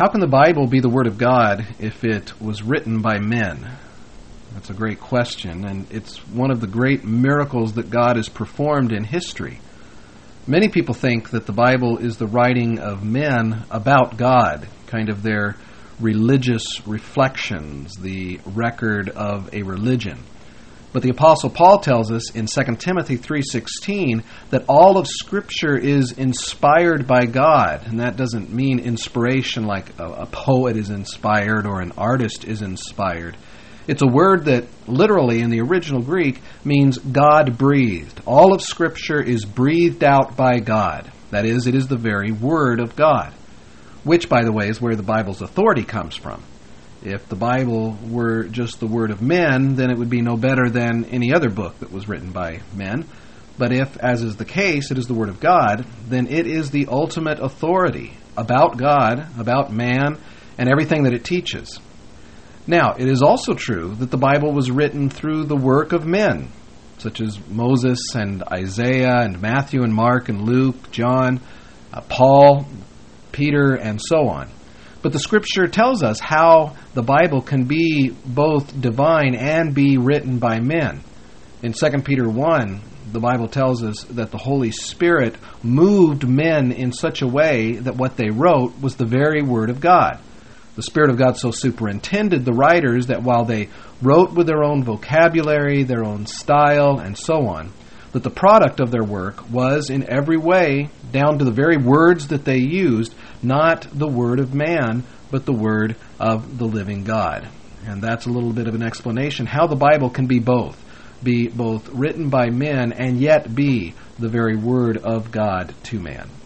How can the Bible be the Word of God if it was written by men? That's a great question, and it's one of the great miracles that God has performed in history. Many people think that the Bible is the writing of men about God, kind of their religious reflections, the record of a religion. But the Apostle Paul tells us in 2 Timothy 3:16 that all of Scripture is inspired by God. And that doesn't mean inspiration like a poet is inspired or an artist is inspired. It's a word that literally in the original Greek means God-breathed. All of Scripture is breathed out by God. That is, it is the very Word of God, which, by the way, is where the Bible's authority comes from. If the Bible were just the word of men, then it would be no better than any other book that was written by men. But if, as is the case, it is the word of God, then it is the ultimate authority about God, about man, and everything that it teaches. Now, it is also true that the Bible was written through the work of men, such as Moses and Isaiah and Matthew and Mark and Luke, John, Paul, Peter, and so on. But the Scripture tells us how the Bible can be both divine and be written by men. In 2 Peter 1, the Bible tells us that the Holy Spirit moved men in such a way that what they wrote was the very Word of God. The Spirit of God so superintended the writers that while they wrote with their own vocabulary, their own style, and so on, that the product of their work was in every way, down to the very words that they used, not the word of man, but the word of the living God. And that's a little bit of an explanation how the Bible can be both written by men and yet be the very word of God to man.